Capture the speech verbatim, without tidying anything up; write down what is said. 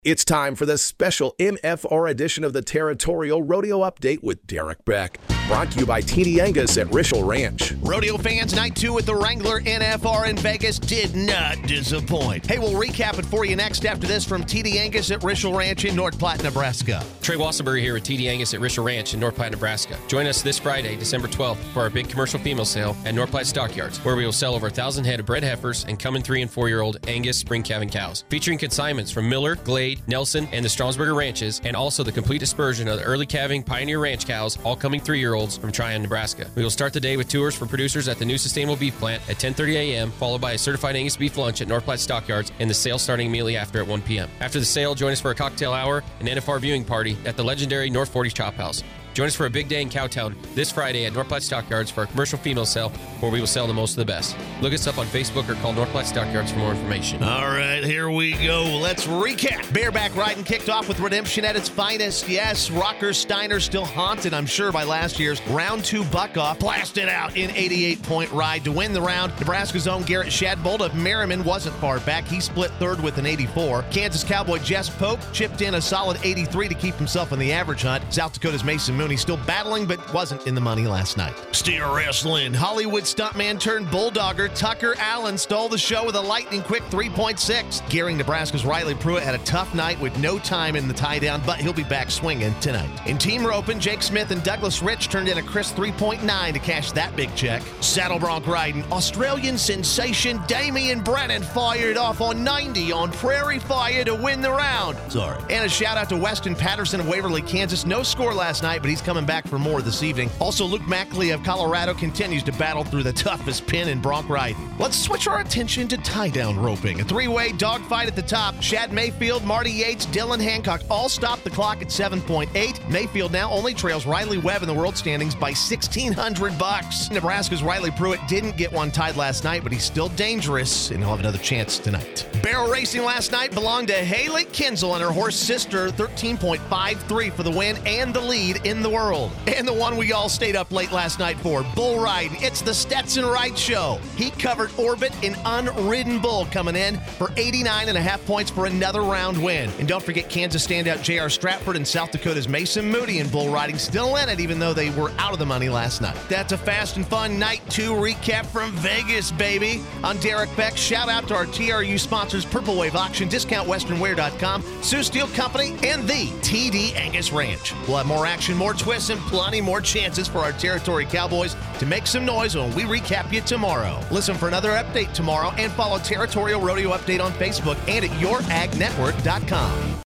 It's time for the special N F R edition of the Territorial Rodeo Update with Derek Beck. Brought to you by T D Angus at Rishel Ranch. Rodeo fans, night two at the Wrangler N F R in Vegas did not disappoint. Hey, we'll recap it for you next after this from T D Angus at Rishel Ranch in North Platte, Nebraska. Trey Wassenberry here with T D Angus at Rishel Ranch in North Platte, Nebraska. Join us this Friday, December twelfth, for our big commercial female sale at North Platte Stockyards, where we will sell over one thousand head of bred heifers and coming three and four-year-old Angus spring calving cows, featuring consignments from Miller, Glade, Nelson, and the Stromsburger ranches, and also the complete dispersion of the early calving Pioneer Ranch cows, all coming three-year-olds from Tryon, Nebraska. We will start the day with tours for producers at the new Sustainable Beef Plant at ten thirty a.m., followed by a certified Angus beef lunch at North Platte Stockyards, and the sale starting immediately after at one p.m. After the sale, join us for a cocktail hour and N F R viewing party at the legendary North forty Chop House. Join us for a big day in Cowtown this Friday at North Platte Stockyards for our commercial female sale, where we will sell the most of the best. Look us up on Facebook or call North Platte Stockyards for more information. All right, here we go. Let's recap. Bareback riding kicked off with redemption at its finest. Yes, Rocker Steiner still haunted, I'm sure, by last year's round two buck-off. Blasted out in eighty-eight point ride to win the round. Nebraska's own Garrett Shadbolt of Merriman wasn't far back. He split third with an eighty-four. Kansas Cowboy Jess Pope chipped in a solid eighty-three to keep himself in the average hunt. South Dakota's Mason Mooney still battling, but wasn't in the money last night. Steer wrestling. Hollywood stuntman turned bulldogger Tucker Allen stole the show with a lightning-quick three point six. Gearing Nebraska's Riley Pruitt had a tough night with no time in the tie-down, but he'll be back swinging tonight. In team roping, Jake Smith and Douglas Rich turned in a crisp three point nine to cash that big check. Saddle bronc riding. Australian sensation Damian Brennan fired off on ninety on Prairie Fire to win the round. Sorry. And a shout-out to Weston Patterson of Waverly, Kansas. No score last night, but he's coming back for more this evening. Also, Luke Mackley of Colorado continues to battle through the toughest pin in bronc riding. Let's switch our attention to tie-down roping. A three-way dogfight at the top. Shad Mayfield, Marty Yates, Dylan Hancock all stopped the clock at seven point eight. Mayfield now only trails Riley Webb in the world standings by sixteen hundred bucks. Nebraska's Riley Pruitt didn't get one tied last night, but he's still dangerous, and he'll have another chance tonight. Barrel racing last night belonged to Haley Kinzel and her horse sister, thirteen point five three for the win and the lead in the world. And the one we all stayed up late last night for, bull riding. It's the Stetson Wright Show. He covered Orbit, an unridden bull, coming in for eighty-nine and a half points for another round win. And don't forget Kansas standout J R Stratford and South Dakota's Mason Moody in bull riding, still in it even though they were out of the money last night. That's a fast and fun night two recap from Vegas, baby. I'm Derek Beck. Shout out to our T R U sponsors, Purple Wave Auction, discount western wear dot com, Sioux Steel Company, and the T D Angus Ranch. We'll have more action, more twists, and plenty more chances for our Territory Cowboys to make some noise when we recap you tomorrow. Listen for another update tomorrow and follow Territorial Rodeo Update on Facebook and at your ag network dot com.